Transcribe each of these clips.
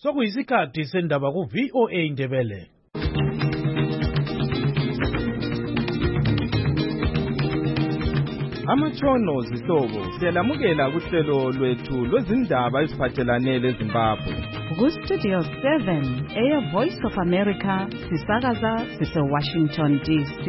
Sokuyisikhathi sendaba ku VOA Indebele. Amatshono zihlobo siyalamukela kuhlelo lwethu lwezindaba eziphathelane leZimbabwe. Ku-Studio 7 eya Voice of America sisakaza sise-Washington DC.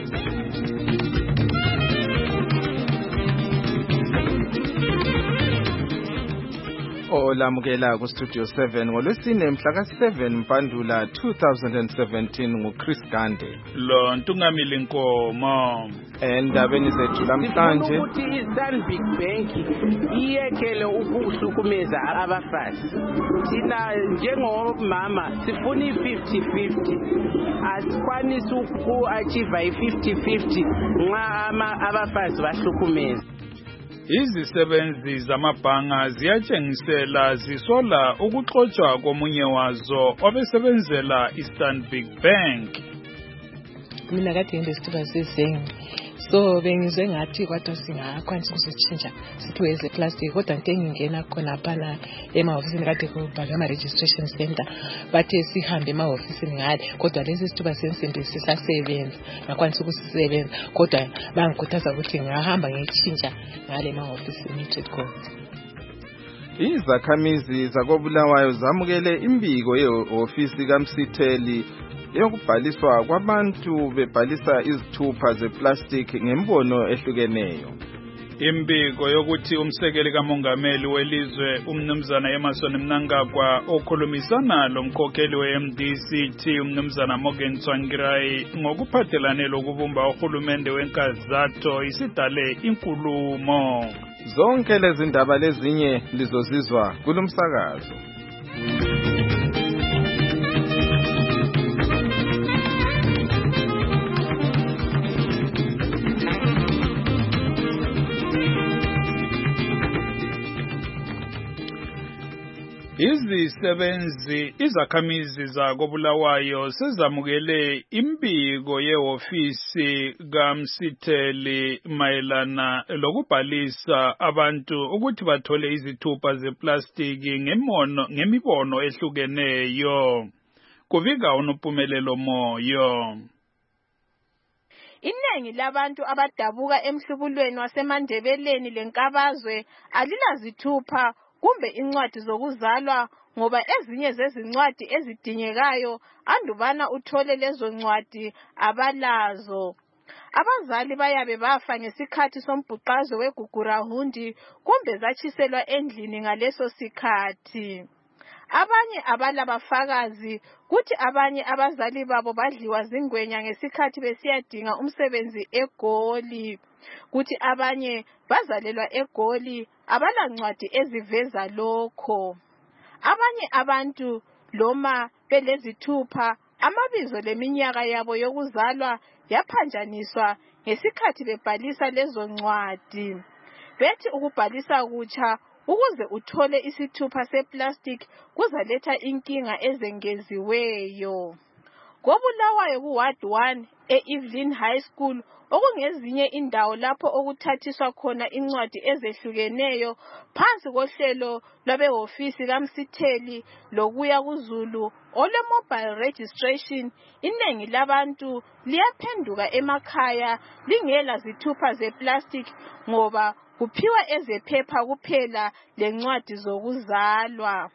Olamukela ku-Studio 7 ngolwesine mhla ka-7 Mpandula 2017 nguChris Gande. Lo Ntungamili Nkomo. Endabeni zethu namhlanje ukuthi iStanbic Bank iyekele ukuhlukumeza abafazi. Thina njengomama sifuna i-50-50. Asikwanisi uku-achieve i-50-50 nxa abafazi bahlukumeza. Izisebenzi zamabhanga ziyatshengisela zisola ukuxotshwa komunye wazo obesebenzela iStanbic Bank. Mina kade ngisithuba sezengi. So bengizwe ngathi kodwa singakwanisa ukuzotshintsha sithiwe ezeplastic kodwa into engingena khona phana emahofisini kade kubhalwe ama-registration center bathe sihambe emahofisini ngale kodwa lesi sithuba sensimbi sisasebenza ngakwanisa ukusisebenza kodwa bangikhuthaza ukuthi ngahamba ngiyetshintsha ngale emahofisini i-Tradecom. Izakhamizi zakoBulawayo zamukele imbiko yehhovisi kaMsitheli yokubhaliswa kwabantu bebhalisa izithupha zeplastic ngembono ehlukeneyo. Imbiko yokuthi umsekeli kamongameli welizwe umnumzana Emmerson Mnangagwa okhulumisana lomkhokheli we-MDC umnumzana Morgan Tsvangirai ngokuphathelane lokubumba uhulumende wenkazatho isidale inkulumo. Zonke lezi ndaba lezinye lizozizwa kulomsakazo. Izakhamizi zakoBulawayo sezamukele imbiko yehhovisi kaMsitheli mayelana lokubhalisa abantu ukuthi bathole izithupha zeplastiki ngemibono ehlukeneyo. Kuvika uNompumelelo Moyo. Iningi labantu abadabuka emhlubulweni wasemandebeleni lenkabazwe alilazithupha kumbe incwadi zokuzalwa ngoba ezinye zezincwadi ezidingekayo andubana uthole lezo ncwadi abalazo. Abazali bayabe bafa ngesikhathi sombhuqazo weGugurahundi kumbe zatshiselwa endlini ngaleso sikhathi. Abanye abalabafakazi kuthi abanye abazali babo badliwa zingwenya ngesikhathi besiyadinga umsebenzi eGoli. Kuthi abanye bazalelwa eGoli abalancwadi eziveza lokho. Abanye abantu loma belezithupha amabizo leminyaka yabo yokuzalwa yaphanjaniswa ngesikhathi bebhalisa lezo ncwadi. Bethi ukubhalisa kutsha ukuze uthole isithupha seplastic kuzaletha inkinga ezengeziweyo. KoBulawayo kuWard 1 e-Evelyn High School okungezinye indawo lapho okuthathiswa khona incwadi ezehlukeneyo phansi kohlelo lwabehhovisi kaMsitheli lokuya kuZulu ole-mobile registration. Inengi labantu liyaphenduka emakhaya lingela zithupha zeplastic ngoba kuphiwa ezephepha kuphela lencwadi zokuzalwa.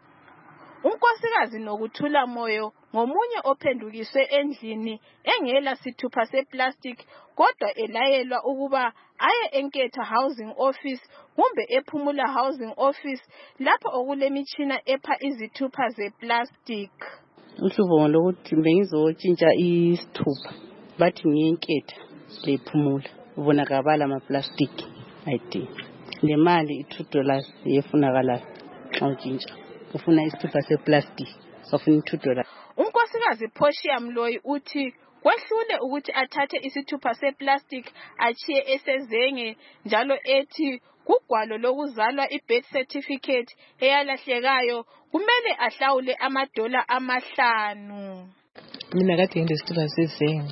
Unkosikazi Nokuthula Moyo ngomunye ophendukiswe endlini engela sithupha seplastic kodwa elayelwa ukuba aye eNketha Housing Office kumbe ePhumula Housing Office lapho okulemitshina epha izithupha zeplastic. Uhlubo lokuthi bengizotshintsha isithupha bathi ngiyeNketha lePhumula ubona kabala amaplastic ID. Le mali $2 yefunakala xa utshintsha. Ufuna isithupha seplastic ufuna $2. Unkosikazi Portia Mloyi uthi kwehlule ukuthi athathe isithupha seplastic achiye esezenge njalo ethi kugwalo lokuzalwa ibirth certificate eyalahlekayo kumele ahlawule $5. Mina kade ngisithuba sezengi.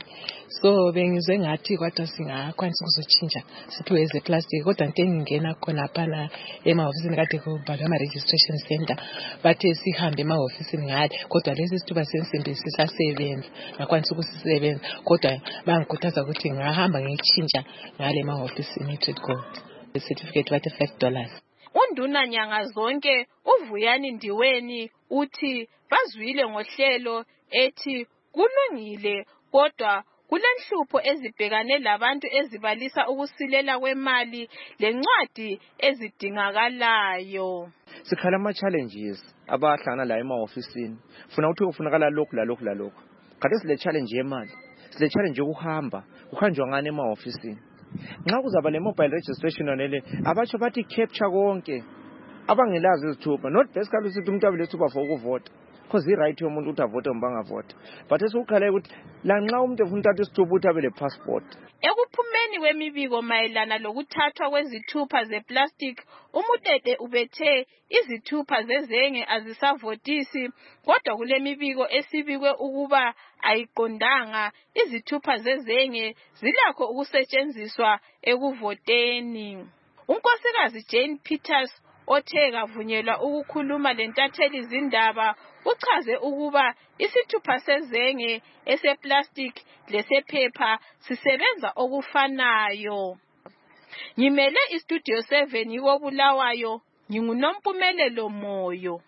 So bengizwe ngathi kodwa singakwanisa ukuzotshintsha sithi eze plastic kodwa into engingena khona phana emahofisini kade kubhalwe ama-registration center bathe sihambe emahofisini ngale kodwa lesi sithuba sensimbi sisasebenza ngakwanisa ukusisebenza kodwa bangikhuthaza ukuthi ngahamba ngiyitshintsha ngale emahofisini e-Trade Gold certificate bathi $5. Unduna nyanga zonke uVuyani Ndiweni uthi bazwile ngohlelo ethi kulungile kodwa kulenhlupho ezibhekane labantu ezibalisa ukusilela kwemali lencwadi ezidingakalayo. Sikhala ama-challenges abahlangana la ema-ofisini funa ukuthi kufunakala lokhu lalokhu lalokhu. Kade sile challenge yemali, sile challenge yokuhamba, kuhanjwa ngani ema-ofisini. Nxa kuzaba le mobile registration nele abatsho bathi capture konke abangelazi izithupha not basically ukuthi umuntu abele isithupha for ukuvota because i-right yomuntu ukuthi avote noma bangavota but esukukhala ukuthi la nxa umuntu efuna uthatha isithupha ukuthi abe le passport. Ekuphumeni kwemibiko mayelana lokuthathwa kwezithupha zeplastic uMutete ubethe izithupha zezenge azisavotisi kodwa kule mibiko esibikwe ukuba ayiqondanga izithupha zezenge zilakho ukusetshenziswa ekuvoteni. Unkosikazi Jane Peters othe kavunyelwa ukukhuluma lentatheli zindaba uchaze ukuba isithupha sezenge eseplastic lesephepha sisebenza okufanayo. Ngimele istudio 7 yiko Bulawayo nginguNompumelelo Moyo.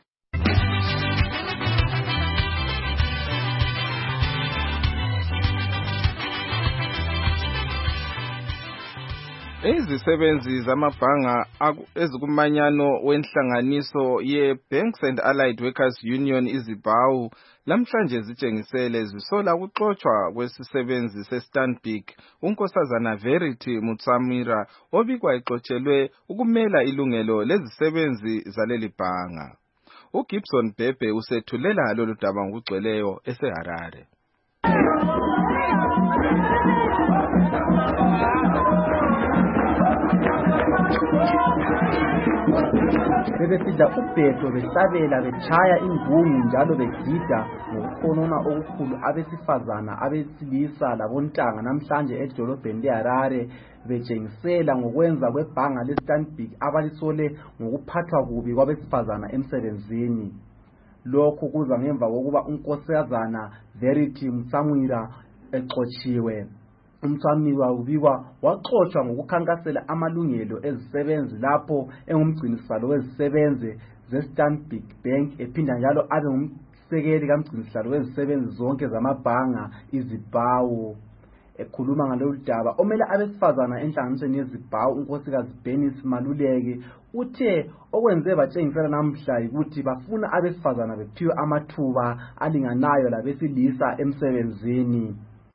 Izisebenzi zamabhanga ezikumanyano wenhlanganiso ye-Banks and Allied Workers Union iZIBAWU lamhlanje zitshengisele zisola ukuxotshwa kwesisebenzi seStanbic unkosazana Verity Mutsamira obikwa exotshelwe ukumela ilungelo lezisebenzi zaleli bhanga. uGibson Bhebhe usethulela lolu daba ngokugcweleyo eseHarare. Bebesidla ubhedo behlabela betshaya ingungu njalo begida ngokukhonona okukhulu abesifazana abesilisa labontanga namhlanje edolobheni leHarare betshengisela ngokwenza kwebhanga leStanbic abalisole ngokuphathwa kubi kwabesifazana emsebenzini. Lokhu kuza ngemva kokuba unkosazana Verity Mutsamira exotshiwe. Umtsamira ubikwa waxoshwa ngokukhankasela amalungelo ezisebenzi lapho engumgcinisalo wezisebenzi zeStanbic Bank ephinda njalo abe ngumsekeli kamgcinisalo wezisebenzi zonke zamabhanga iZIBAWU. Ekhuluma ngalolu daba omele abesifazana enhlanganisweni yeZIBAWU unkosikazi Bernice Maluleke uthe okwenze batshengisela namhla ukuthi bafuna abesifazana bephiwe amathuba alinganayo labesilisa emsebenzini.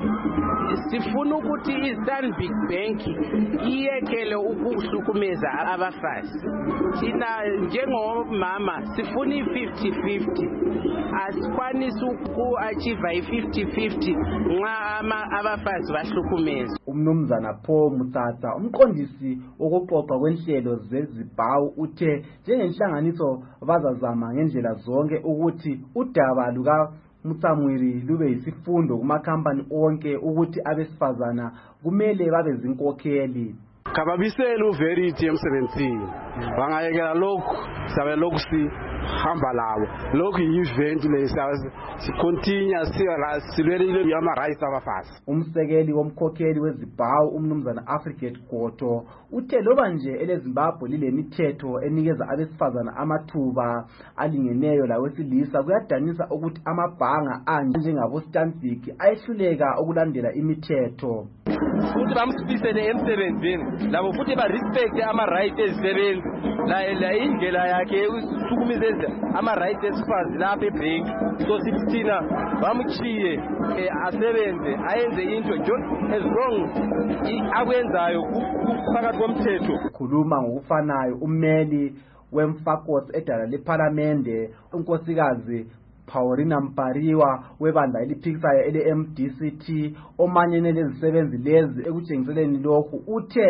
Sifuna ukuthi iStanbic Bank iyekele ukuhlukumeza abafazi. Thina njengomama sifuna i-50-50. Asikwanisi uku-achieve i-50-50 nxa abafazi bahlukumeza. Umnumzana Paul Mutata umqondisi wokuxoxa kwenhlelo zeZIBAWU uthe njengenhlanganiso bazazama ngendlela zonke ukuthi udaba luka Mutsamwiri lube yisifundo kumakhampani onke ukuthi abesifazana kumele babe zinkokheli. Kababisele uVerity emsebenzini. Bangayekela lokhu sabe lokhu sihamba lawo. Lokhu yi-event lesazi sicontinue silwele ama-rights abafazi. Umsekeli womkhokheli weZIBAWU umnumzana Afrigate Goto uthe loba nje eleZimbabwe lilemithetho enikeza abesifazana amathuba alingeneyo lawesilisa kuyadanisa ukuthi amabhanga anjengabo Stanbic ayehluleka ukulandela imithetho. Futhi bamsifisele emsebenzini labo futhi ba-respect ama-rights ezisebenzi la indlela yakhe usukumisa ama-rights esifazi lapha ebhenki. So sithi thina bamchiye asebenze ayenze into as long akwenzayo phakathi komthetho. Khuluma ngokufanayo ummeli wemfakosi edala lePhalamende unkosikazi Paulina Mpariwa webandla eliphikisayo ele-MDCT omanyene lezisebenzi lezi ekutshengiseleni lokhu uthe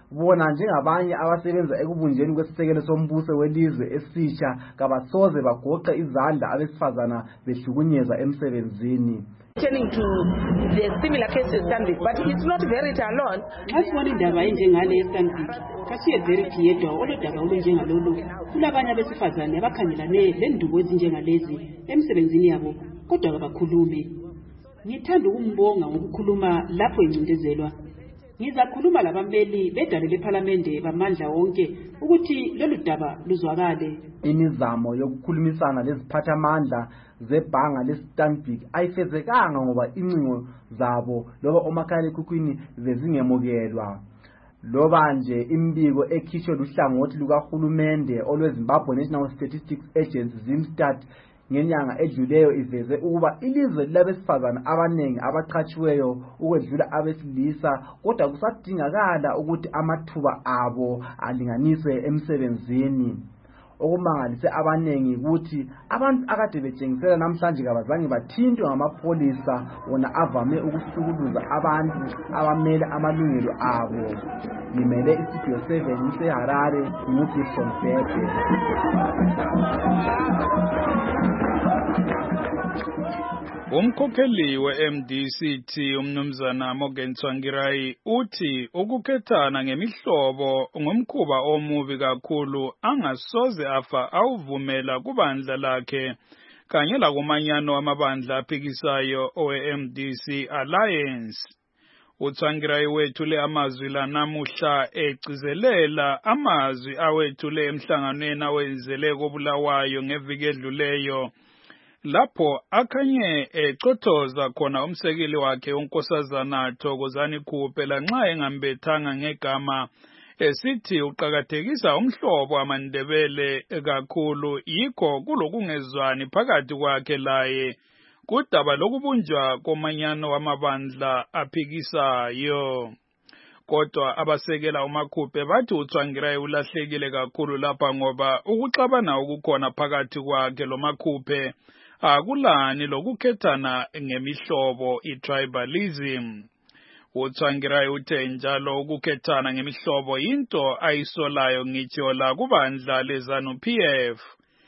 bona njengabanye abasebenza ekubunjeni kwesisekelo sombuso welizwe esitsha kabasoze bagoqe izandla abesifazana behlukunyezwa emsebenzini. Turning to the similar cases Stanbic, but it's not very alone. Asibona indaba enjengale eStanbic, kasiye very yedwa olodaba olunjengalolu. Kulabanye abesifazane abakhangelane lendubo ezinjengalezi emsebenzini yabo kodwa abakhulumi. Ngithanda ukumbonga ngokukhuluma lapho encindezelwa. Ngizakhuluma labameli bedale leParliament bamandla wonke ukuthi lolu daba luzwakale. Imizamo yokukhulumisana leziphathamandla zebhanga leStanbic ayifezekanga ngoba incingo zabo loba omakhalekhukhwini bezingemukelwa. Loba nje imbiko ekhishwe luhlangothi lukahulumende olweZimbabwe National Statistics Agency ZimStat ngenyanga edluleyo iveze ukuba ilizwe labesifazana abanengi abaqhatshiweyo ukwedlula abesilisa kodwa kusadingakala ukuthi amathuba abo alinganiswe emsebenzini. Okumangalise abanengi ukuthi abantu akade betshengisela namhlanje kabazange bathintwe ngamapholisa wona avame ukuhlukuluza abantu abamele amalungelo abo. Ngimele iStudio 7 ngiseHarare nguGibson Bebe. Umkhokheli we-MDCT umnumzana Morgan Tsvangirai uthi ukukhethana ngemihlobo ngumkhuba omubi kakhulu angasoze afa awuvumela kubandla lakhe kanye lakumanyano amabandla aphikisayo owe-MDC Alliance. uTsvangirai wethule amazwi la namuhla egcizelela amazwi awethule emhlanganweni awenzele koBulawayo ngeviki edluleyo lapho akhanye ecothoza khona umsekeli wakhe uNkosazana Thokozani Khuphe lanxa engambethanga ngegama esithi uqhakathekisa umhlobo amaNdebele kakhulu yikho kulokungezwani phakathi kwakhe laye kudaba lokubunjwa komanyano wamabandla aphikisayo. Kodwa abasekela uMakhuphe bathi uTsvangirai ulahlekile kakhulu lapha ngoba ukuxabana okukhona phakathi kwakhe loMakhuphe akulani lokukhethana ngemihlobo itribalism. uTsvangirai uthe njalo ukukhethana ngemihlobo into ayisolayo ngitsho la kubandla leZanu-PF.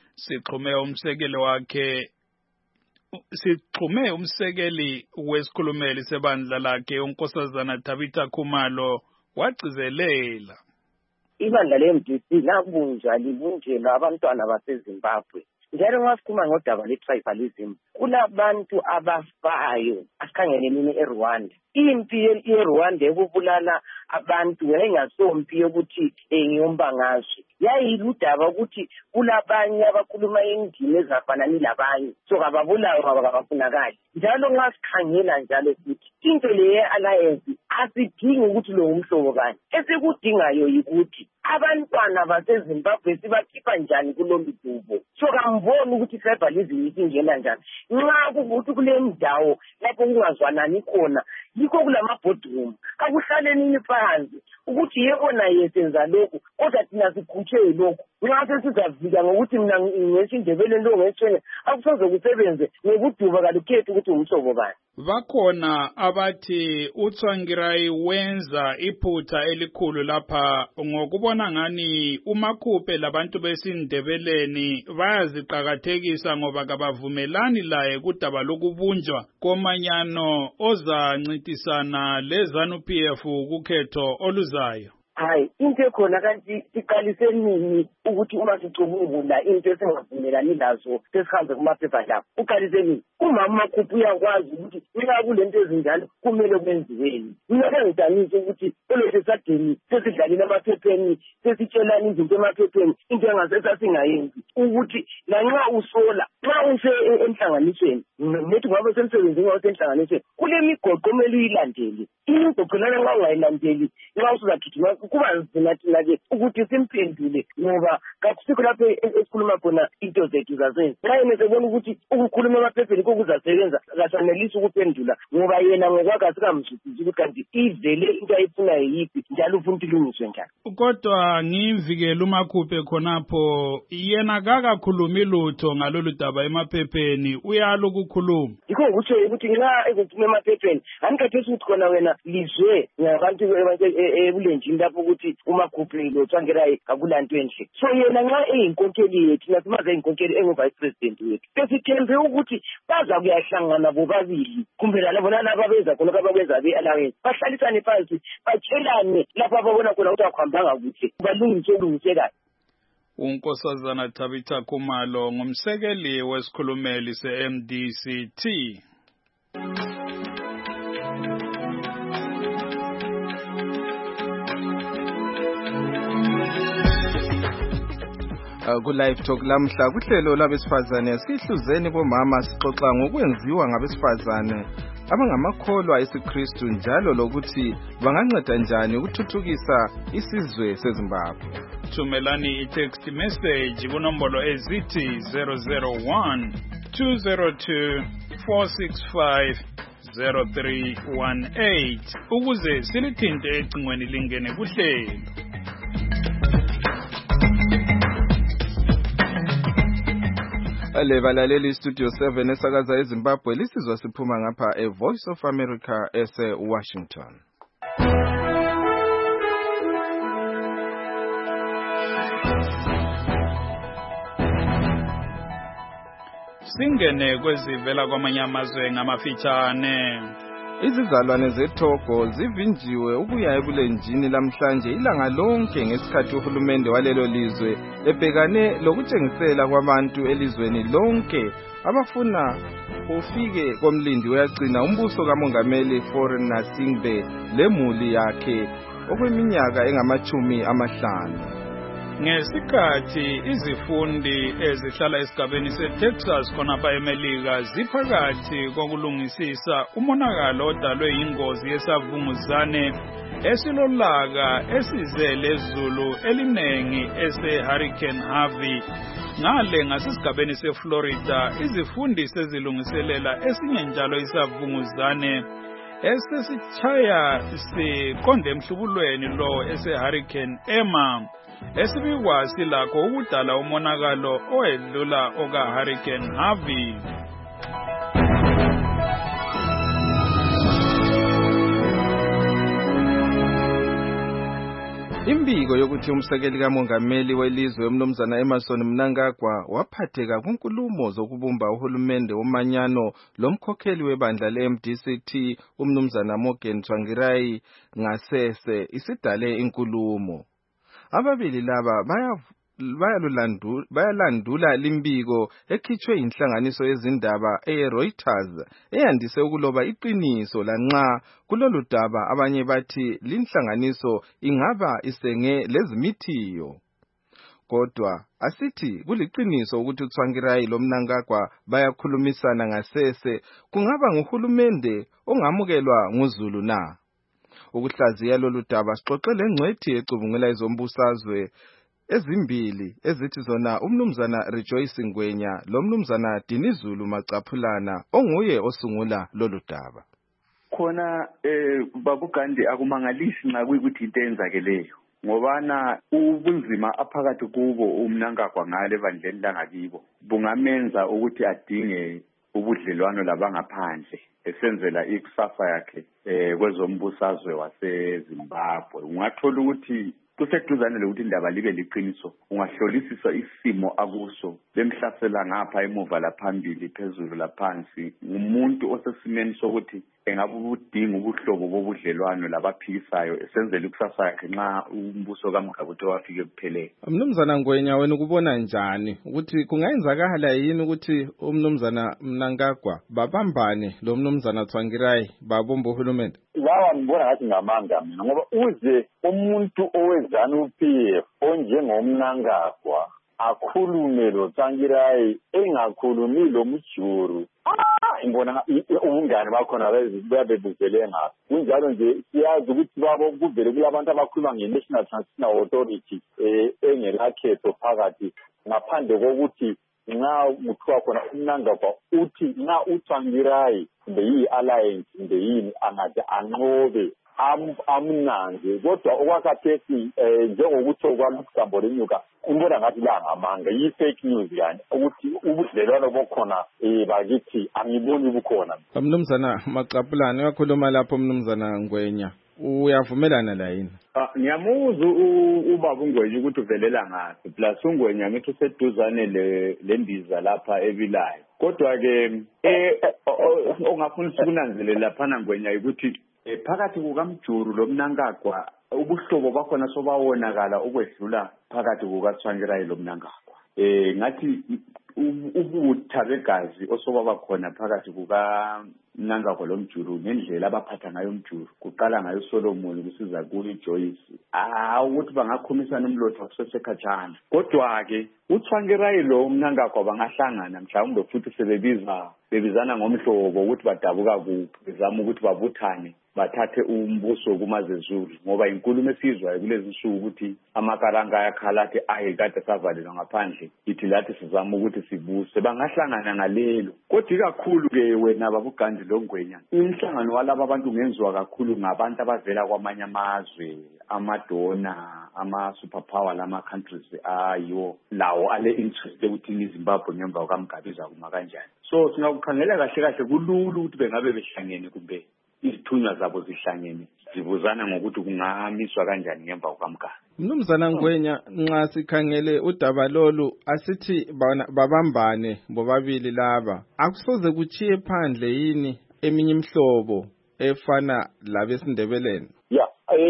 Sixhume umsekeli wesikhulumeli sebandla lakhe uNkosazana Tabitha Khumalo wagcizelela. Ibandla le-MDC labunjwa libunjelwa abantwana baseZimbabwe. Njalo ngasikhuluma ngodaba le-tribalism kulabantu abafayo asikhangele mina eRwanda. Impi yeRwanda ekubulala abantu wayingasompi yokuthi ngiyombangazwe. Yayiludaba ukuthi kulabanye abakhuluma indimi ezafanani labanye so kababulawa kabafunakali. Njalo ngasikhangela njalo futhi into le alliance asidingi ukuthi lo umhlobo kanye esikudingayo yikuthi abantwana baseZimbabwe sibakhipha njani kulolu dubo so kamboni ukuthi tribalism isingena njani nxa kubuthi kule ndawo lapho kungazwanani khona yikho kulamabhodroom akuhlaleni phansi ukuthi yebo naye senza lokho kodwa thina sikhuthe lokho nxa sesizavika ngokuthi mina ngesho indebele lo ngeshene akusoze kusebenze ngokuduba kalukhethi ukuthi umhlobo bani. Bakhona abathi uTsvangirai wenza iphutha elikhulu lapha ngokubona ngani uMakhuphe labantu besindebeleni bayaziqhakathekisa ngoba kabavumelani laye kudaba lokubunjwa komanyano ozancintisana leZanu-PF kukhetho oluzayo. Hayi into ekhona kanti siqalise nini ukuthi uma sicubungula into esingavumelani lazo sesihambe kumaphepha lapho uqalise nini umama Makhuphe uyakwazi ukuthi nxa kulento ezinjalo kumele kwenziweni. Mina ngidanisa ukuthi olothe sadeni sesidlalile emaphepheni sesitshelana izinto emaphepheni into engasesa singayenzi ukuthi lanxa usola nxa use enhlanganisweni nethi ngabe semsebenzini wasenhlanganisweni kule migoqo kumele uyilandele. Imigoqo lana nxa ungayilandeli nxa usuzagijima kuba nzima thina-ke ukuthi simphendule ngoba kakusikho lapho esikhuluma khona into zethu zasenzi. Nxa yena sebona ukuthi ukukhuluma emaphepheni lokho kuzasebenza akasanelisi ukuphendula ngoba yena ngokwakhe asikamzwisisi ukuthi kanti ivele into ayifunayo yiphi njalo ufuna ukuthi ilungiswe njani. Kodwa ngimvikele uMakhuphe khonapho yena kakakhulumi lutho ngalolu daba emaphepheni uyalo ukukhuluma. Yikho ukuthi nxa ekuphuma emaphepheni anikathesi ukuthi khona wena lizwe ngabantu ebulenjini lapho ukuthi uMakhuphe lo Tsvangirai akulanto enhle. So yena nxa eyinkokheli yethu nasimaze eyinkokheli engu-vice president wethu besithembe ukuthi baza kuyahlangana bobabili kumbe labo nalabo abeza khona abakwenza be-alliance bahlalisane phansi batshelane lapho ababona khona ukuthi akuhambanga kuhle balungisekayo. uNkosazana Tabitha Khumalo ngumsekeli wesikhulumeli se-MDCT. Ku-Live Talk lamhla kuhlelo labesifazane sihluzeni bomama sixoxa ngokwenziwa ngabesifazane abangamakholwa esiKristu njalo lokuthi banganceda njani ukuthuthukisa isizwe seZimbabwe. Thumelani i-text message kunombolo ezithi 001 202 465 0318 ukuze silithinte ecingweni lingene kuhlelo. Balaleli Studio 7 esakaza eZimbabwe lisizwa siphuma ngapha Voice of America ese-Washington. Singene kwezivela kwamanye amazwe ngamafitshane. Izizalwane zeTogo zivinjiwe ukuya ebulenjini lamhlanje ilanga lonke ngesikhathi uhulumende walelo lizwe ebhekane lokutshengisela kwabantu elizweni lonke abafuna ufike komlindi uyagcina umbuso kamongameli Faure Gnassingbe lemuli yakhe okweminyaka engama-50. Ngesikhathi izifundi ezihlala esigabeni seTexas khonapha eMelika ziphakathi kokulungisisa umonakalo odalwe yingozi yesavunguzane esilolaka esize lezulu elinengi ese-Hurricane Harvey. Ngale ngasesigabeni seFlorida izifundi sezilungiselela esinye njalo isavunguzane esesichaya siqonde emhlubulweni lo ese-Hurricane Emma esibikwa silakho ukudala umonakalo owedlula oka-Hurricane Harvey. Imbiko yokuthi umsekeli kamongameli welizwe umnumzana Emmerson Mnangagwa waphatheka kunkulumo zokubumba uhulumende womanyano lomkhokheli webandla le-MDCT umnumzana Morgan Tsvangirai ngasese isidale inkulumo. Ababili laba bayalandula limbiko ekhitshwe inhlanganiso yezindaba eReuters eyandise ukuloba iqiniso lanxa kulolu daba abanye bathi linhlanganiso ingaba isenge lezimithiyo. Kodwa asithi kuliqiniso ukuthi uTsvangirai loMnangagwa bayakhulumisana ngasese kungaba nguhulumende ongamukelwa nguZulu na. Ukuhlaziya lolu daba sixoxele ngcwethi ecubungula izombusazwe ezimbili ezithi zona umnumzana Rejoice Ngwenya lomnumzana Dinizulu Macaphulana onguye osungula lolu daba. Khona babugandi akumangalisi nxa kuyikuthi into eyenzakeleyo ngobana ubunzima aphakathi kubo uMnangagwa ngale bandleni langakibo bungamenza ukuthi adinge ubudlelwano labangaphandle esenzela ikusasa yakhe kwezombusazwe waseZimbabwe. Ungathola ukuthi kuseduzane lokuthi indaba libe liqiniso ungahlolisisa isimo akuso bemhlasela ngapha emuva laphambili phezulu laphansi ngumuntu osesimeni sokuthi engabe ubudinga ubuhlobo bobudlelwano labaphikisayo esenzela ikusasa yakhe nxa umbuso kaMgabuthi wafike kuphelele. Mnumzana Ngwenya wena ukubona njani ukuthi kungayenzakala yini ukuthi umnumzana Mnangagwa babambane lo mnumzana Tsvangirai babomba uhulumende? Lawa ngibona ngathi ngamanga mina ngoba uze umuntu oweZANU-PF onjengomnangagwa akhulume lo Tsvangirai engakhulumi lo Mjuru. Ngibona ubungane bakhona bebuzele ngapha. Kunjalo nje siyazi ukuthi babo kuvele kulabantu abakhuluma nge-National Transitional Authority engelakhetho phakathi ngaphandle kokuthi nxa kuthiwa khona umnangagwa uthi nxa uTsvangirai kumbe yi-alliance kumbe yini angathi anqobe amnanze kodwa okwakhathesi njengokutsho kwaLusambo lenyuka umbona ngathi la ngamanga yi-fake news yani ukuthi ubudlelwano bokhona bakithi angiboni bukhona. Mnumzana Maqapulana uyakhuluma lapho Mnumzana Ngwenya uyavumelana la yini? Ngiyamuzwa ubaba uNgwenya ukuthi uvelela ngaphi plus uNgwenya ngithi useduzane lendiza lapha ebilayo kodwa ke ongafundisa ukunanzelela laphana Ngwenya ukuthi phakathi kukaMjuru loMnangagwa ubuhlobo bakhona sobawonakala ukwedlula phakathi kukaTsvangirai loMnangagwa. Ngathi ubutha begazi osobaba khona phakathi kukaMnangagwa loMjuru ngendlela abaphatha ngayo uMjuru kuqala ngayo Solomon kusiza kuyo Joyce ukuthi bangakhomisana umlotha kusesekhatshana kodwa ke uTsvangirai lo Mnangagwa bangahlangana mhlawumbe futhi sebebizana ngomhlobo ukuthi badabuka kuphi bezama ukuthi babuthane bathathe umbuso kumaZezulu ngoba inkulumo esizwayo kulezi nsuku ukuthi amakaranga ayakhala athi kade savalelwa ngaphandle ithi lathi sizama ukuthi sibuse bangahlangana ngalelo kodwa ikakhulu ke wena babuGandhi loNgwenya imihlangano walabo abantu ungenziwa kakhulu ngabantu abavela kwamanye amazwe amadona ama-superpower lama countries ayiwo lawo ale interest ukuthi iZimbabwe ngemva kwaMgabiza kuma kanjani so singakukhangela kahle kahle kulula ukuthi bengabe behlangene kumbe izithunywa zabo zihlangene zibuzana ngokuthi kungamiswa kanjani ngemva kwaMgabi. Mnumzana Ngwenya nxa sikhangele udaba lolu asithi babambane bobabili laba akusoze kuchiye phandle yini eminye imhlobo efana labesindebeleni? Ya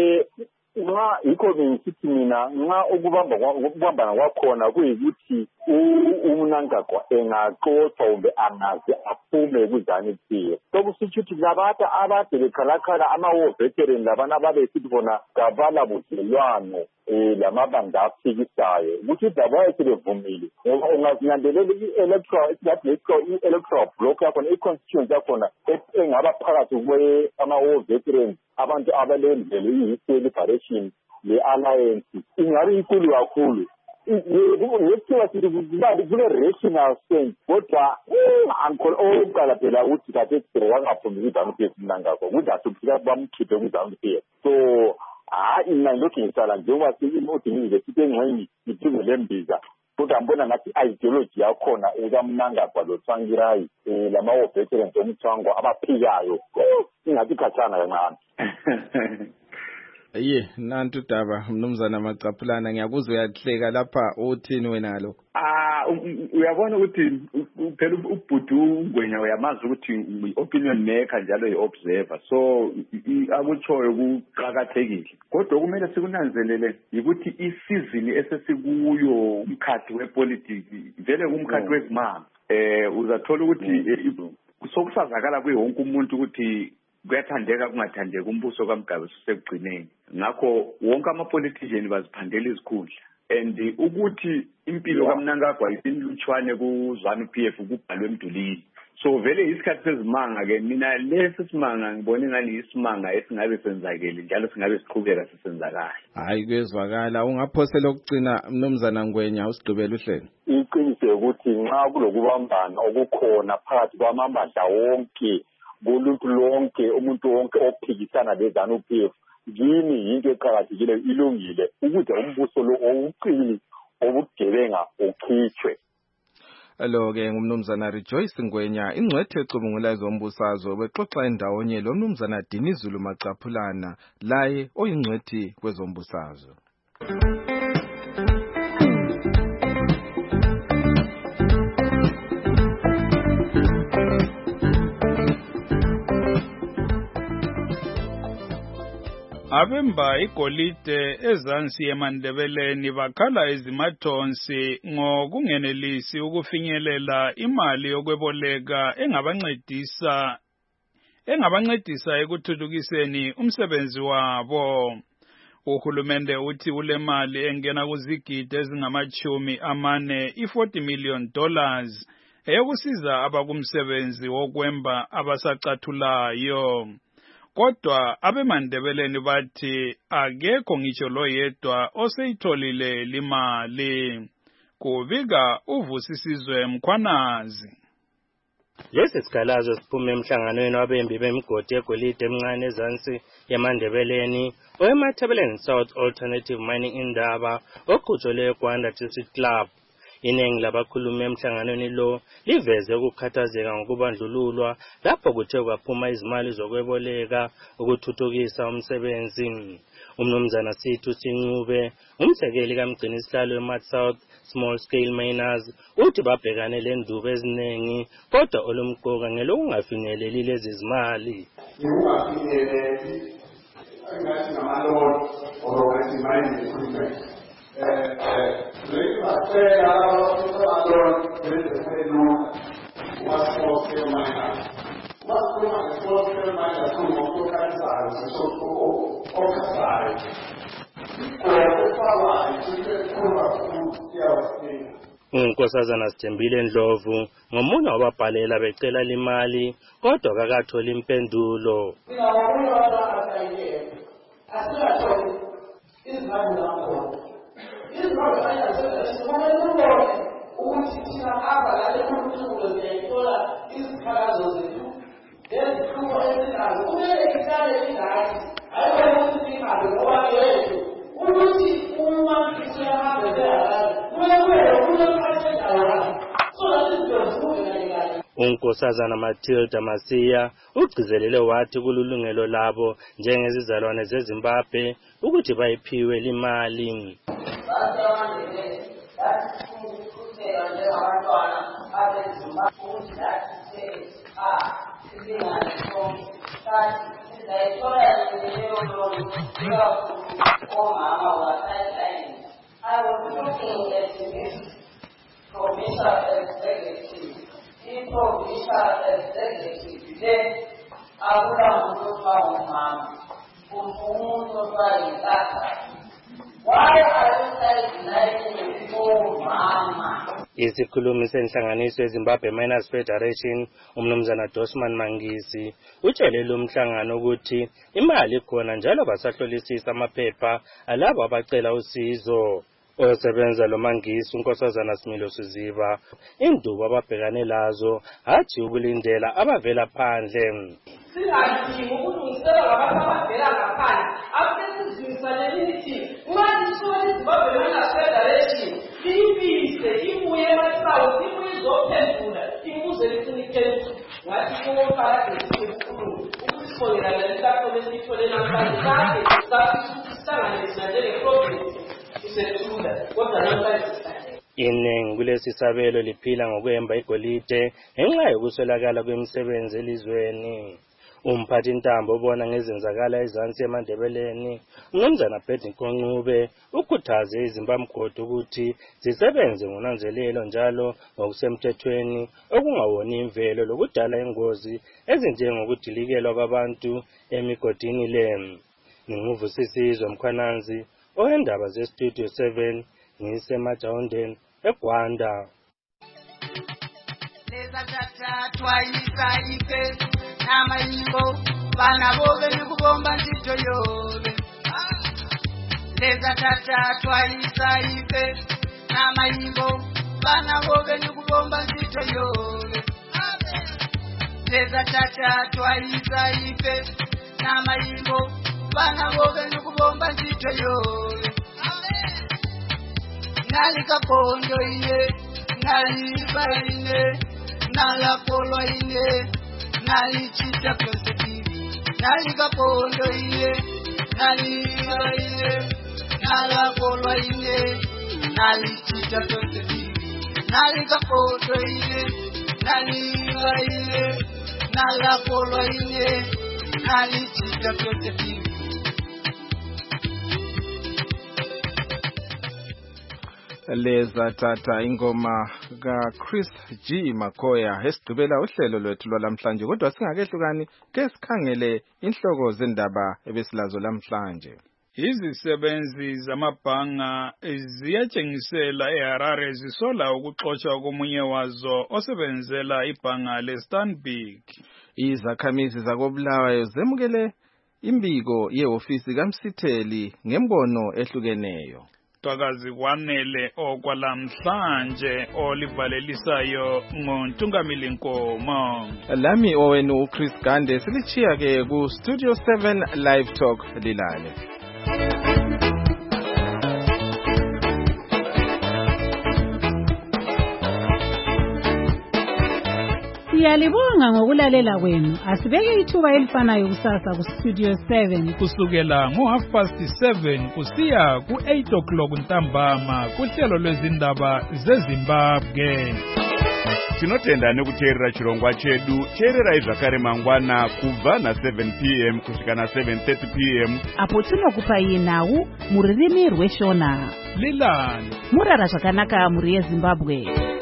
nxa yikho bengisithi mina nxa ukubambana kwakhona kuyikuthi uMnangagwa engaqothwa kumbe angaze aphume kuZANU-PF sokusitsho ukuthi labantu abade bekhalakhala ama-war veteran labana ababesithi bona kabala budlelwano lamabandla aphikisayo ukuthi udaba wayesebevumile ngoba ungazinandelela i-electoral block yakhona i-constituency yakhona engaba phakathi ama-war veterans abantu abalendlela iyi-history liberation le-alliance ingabe inkulu kakhulu ngekuthiwa sithi kule-rational sense kodwa okokuqala phela ukuthi kade wangaphumi kuZANU-PF Mnangagwa kuzathi kufika bamkhiphe kuZANU-PF so mina ngilokhu ngisala njengoba university engxenye iphuze lembiza kodwa ngibona ngathi ideology yakhona ekaMnangagwa loTsvangirai lama-war veterans omthwangwa abaphikayo ingathi khatshana kancane. Nantu daba Mnumzana Maqapulana ngiyakuzwa uyahleka lapha uthini wena lo? Uyabona ukuthi phela ubhuti uNgwenya uyamazi ukuthi i-opinion maker njalo i-observer so akutshoyo kuqakathekile kodwa kumele sikunanzelele ukuthi isizini esesikuyo umkhathi wepolitiki vele kumkhathi wezimanga uzathola ukuthi sokusazakala kuwonke umuntu ukuthi kuyathandeka kungathandeka umbuso kaMgabi usekugcineni ngakho wonke ama-politician baziphandela izikhundla and ukuthi impilo kaMnangagwa isinlutshwane kuZANU-PF kubhalwe emdulini so vele isikhathi sezimanga ke mina lesi simanga ngibona ngani isimanga esingabe senzakele njalo singabe siqhubeka sisenzakala. Hayi kwezwakala ungaphosela ukugcina Mnumzana Ngwenya usigqibela uhlelo. Iqiniso ukuthi nxa kulokubambana okukhona phakathi kwamabandla wonke kuluntu lonke umuntu wonke ophikisana leZANU-PF yini yinto eqhakathekileyo ilungile ukuthi umbuso lo owuqili obugebenga ukhitshwe. Lo-ke ngumnumzana Rejoice Ngwenya ingcwethe ecubungula ezombusazwe bexoxa endawonye lo mnumzana Dinizulu Maqapulana laye oyingcwethi kwezombusazwe. Abemba igolide ezansi eMandebeleni bakhala ezimathonsi ngokungenelisi ukufinyelela imali yokweboleka engabancedisa ekuthuthukiseni umsebenzi wabo. Uhulumende uthi ule mali engena kuzigidi ezingama-40 $40 million eyokusiza abakumsebenzi wokwemba abasacathulayo. Kodwa abeMandebeleni bathi akekho ngitsho loyedwa oseyitholile limali. kubika uVusisizwe Mkhwanazi. Lesi sikhalazo siphume emhlanganweni wabembi bemigodi egolide emncane ezansi yamandebeleni oyeMatabeleland South Alternative Mining Indaba oqhutshwe eGwanda District Club. Iningi labakhulumi emhlanganweni lo liveze ukukhathazeka ngokubandlululwa lapho kuthe kwaphuma izimali zokweboleka ukuthuthukisa umsebenzi. Umnumzana Sithu Sincube, umsekeli kaMgcinisihlalo weMat South Small Scale Miners, uthi babhekane lendubo eziningi kodwa olumqoka ngelokungafinyeleli lezi zimali. Ukungafinyeleli angathi ngamaloni ngathi mining equipment. Leyibacela abaloni bezefenuna kuma-small scale miners. Uma small scale miners kungokukhalisayo okhasayo. Unkosazana Sithembile Ndlovu ngomunye wababhalela becela imali kodwa kakatholi impendulo. Unkosazana Matilda Masiya ugcizelele wathi kululungelo labo njengezizalwane zeZimbabwe ukuthi bayiphiwe imali. Isikhulumi senhlanganiso yeZimbabwe Miners Federation umnumzana Dosman Mangisi utshelele umhlangano ukuthi imali ikhona njalo basahlolisisa amaphepha alabo abacela usizo. Osebenza lo Mangisi unkosazana Similo Siziba indubo ababhekane lazo athi ukulindela abavela phandle. Singathi ukulungisela labantu abavela ngaphandle abesizimisaleni lithi ungathi iZimbabwe Miners Federation ipise ibuye emasawu ibuye izophendula ibuze lifunikele ngathi kuwofaka isikhulu ukuthi sibongela lelapho lesithole namhlanje kade sasisihlanganisa njenge-province isethula kodwa namhlanje iningi kulesi sabelo liphila ngokwemba igolide ngenxa yokuswelakala kwemisebenzi elizweni. Umphathi intambo obona ngezenzakala ezansi eMandebeleni umnumzana Bedi Nkoncube ukhuthaze izimbamgodi ukuthi zisebenze ngonanzelelo njalo ngokusemthethweni okungawoni imvelo lokudala ingozi ezinjengokudilikelwa kwabantu emigodini le. Nginguvusisizwe Mkhwanazi oyendaba zeStudio 7 ngiseMajawundeni eGwanda. Namayimbo bana bobe nikubomba ntito yobe leza tata twalisa ife namayimbo bana bobe nikubomba ntito yobe leza tata twalisa ife namayimbo bana bobe nikubomba ntito yobe nalika pondo ine naliba ine nalapolwa ine nalichita positive nalika pondo ine naliba ine nalapolwa ine nalichita positive nalika pondo ine naliba ine nalapolwa ine nalichita positive. Leza tata ingoma ka Chris G Makoya esigqibela uhlelo lwethu lwalamhlanje kodwa singakehlukani ke sikhangele inhloko zendaba ebesilazo lamhlanje. Izisebenzi zamabhanga ziyatshengisela eHarare zisola ukuxoshwa komunye wazo osebenzela ibhanga leStanbic. Izakhamizi zakoBulawayo zemukele imbiko yehofisi kaMsitheli ngembono ehlukeneyo. Cwakazi Wanele okwalamhlanje olivalelisayo ngoNtungamili Nkomo. Lami owenu Chris Gande silichiya ke ku Studio 7 Live Talk lilale. Siyalibonga ngokulalela kwenu. Asibeke ithuba elifanayo kusasa ku Studio 7 kusukela ngo7:30 kusiya ku8:00 ntambama kuhlelo lwezindaba zeZimbabwe. Tinotenda nekuteerera chirongwa chedu. Teerera zvakare mangwana kubva na7 p.m. kusvika na7:30 p.m. apo tinokupa nawu muririmi rweshona. Lilani murara zvakanaka muri yeZimbabwe.